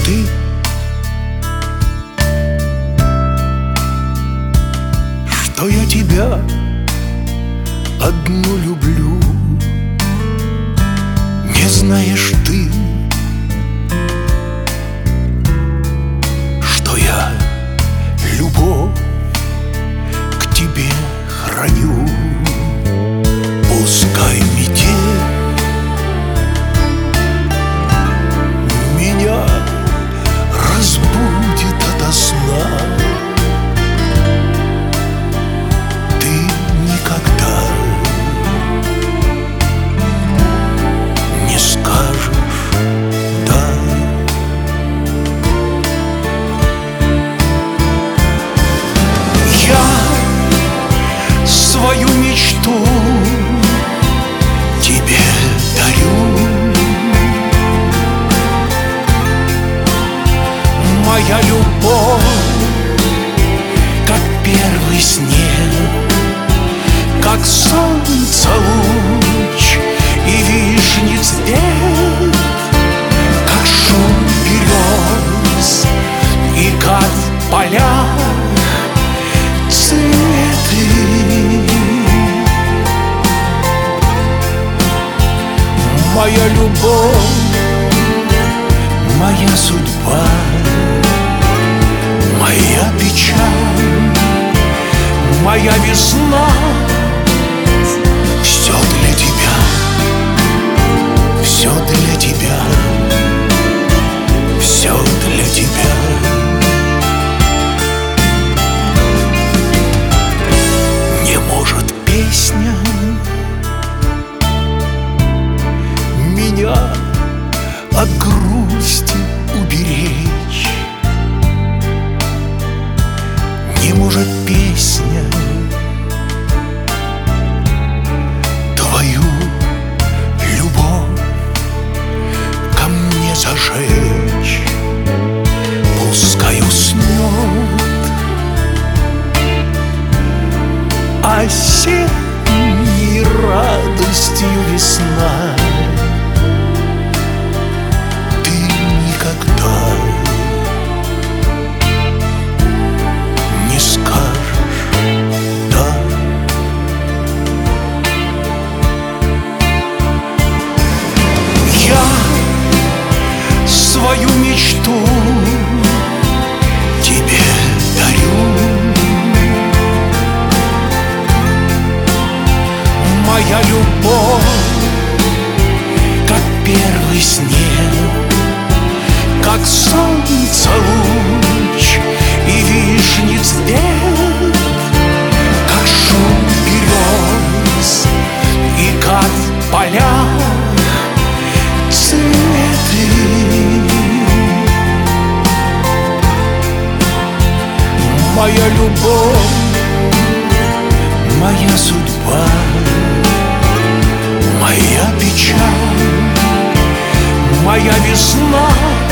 ты. Что я тебя одну люблю, не знаешь ты, что я любовь к тебе храню. Пускай метель меня разбудит ото сна, ты никогда не скажешь «да». Я свою мечту тебе дарю. Моя любовь, как первый снег, как солнце луч и вишни цвет, как шум берез и как в полях цветы. Моя любовь, моя судьба, моя печаль, моя весна. Все для тебя, все для тебя, все для тебя. Не может песня меня от грусти уберечь. Не может песня твою любовь ко мне зажечь. Пускай уснет осенней радостью весна, ты никогда не скажешь «да». Я свою мечту тебе дарю. Моя любовь, как первый снег, как солнце луч и вишни цвет, как шум берез и как в полях цветы. Моя любовь, моя судьба, моя печаль, моя весна.